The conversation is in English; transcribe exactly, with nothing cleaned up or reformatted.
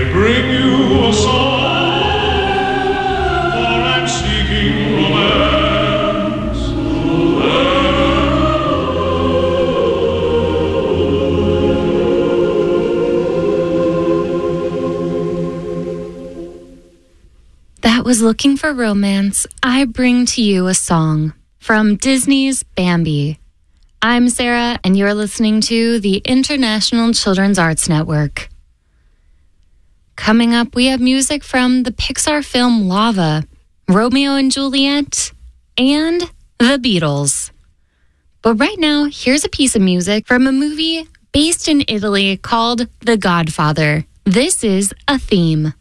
bring you a song, for I'm seeking romance. That was Looking for Romance. I bring to you a song from Disney's Bambi. I'm Sarah, and you're listening to the International Children's Arts Network. Coming up, we have music from the Pixar film Lava, Romeo and Juliet, and The Beatles. But right now, here's a piece of music from a movie based in Italy called The Godfather. This is a theme.